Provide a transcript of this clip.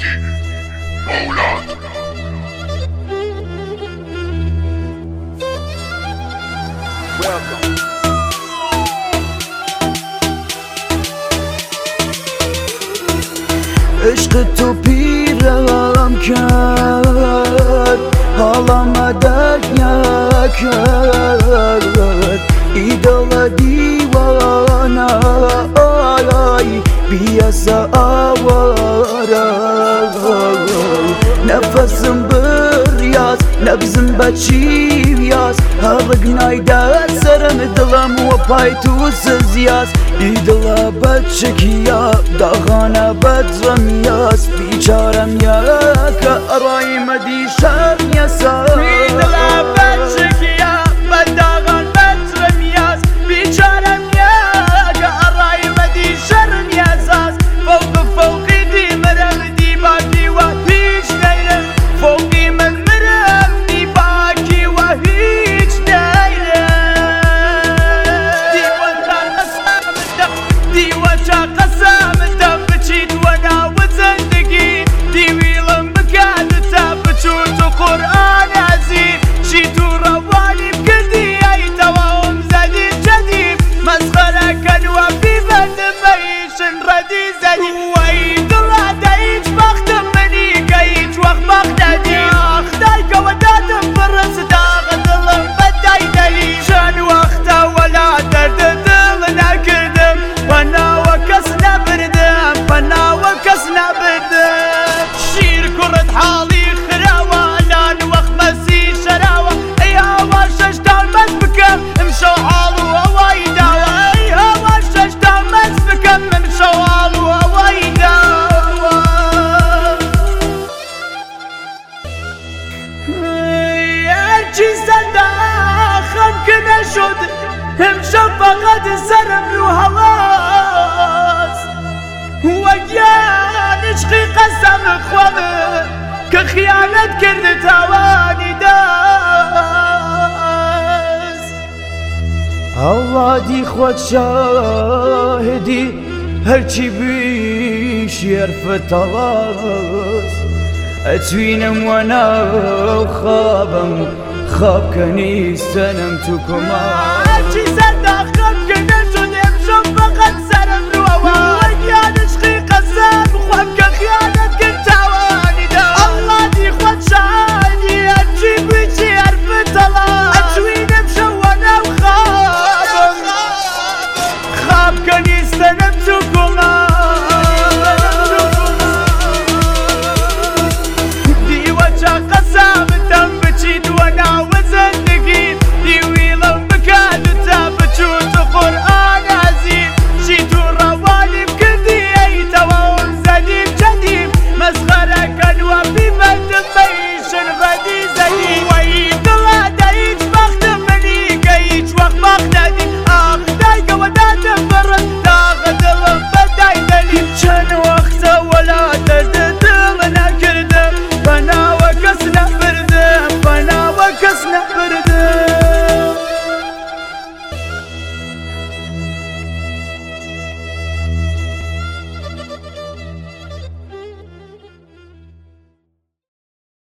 مهدی مولاد. عشق تو پیرم کرد، حالم دریا کرد، ایدال دیوانه آی بیاسا آواره، نفسم بریاز نبزم بچیویاز، هرگ نایده سرم دلم و پای تو سزیاز، ایدلا بچکیا داغانه بدرمیاز، بیچارم یا که ارای مدی شرمیاسا، ایدلا بچکیا بداغان بدرمیاز، بیچارم یا که ارای مدی شرمیاساز، فوقی دی مرم دی باکی و هیچ نیرم، فوقی من مرم دی باکی و هیچ نیرم، دیوان قسم دم بچید و ناو زندگی، دیویلم بکادتا بچوت و قرآن عزیز، شی تو روانی بکردی ای توام زدی جدید، مسخره کن و بی بدمیشن ردی زدی، و ای دلا دایج بختم منی که هیچ وقت بختدی، خدای که ودادم برس داغ دلم بدای دلی، شن وقتا ولا درد دل نکردم، فنا و کس نبردم، فنا و کس نبردم، شیر کرد حالی خراوه لان وقت مسی شراوه، ای هوا ششتان مز بکم امشو حالو هوای داوه، ای هوا ششتان مز بکم امشو حالو هوای داوه، هرچی زنداخم که نشد امشو فقط سرم رو هواز، وگیان عشقی قسم خوامه که خیانت کرده توانی داز، الله دی خود شاهدی هرچی بیش یرفت آواز، اتوینم وانا خوابم خواب کنی سنم تو کمال.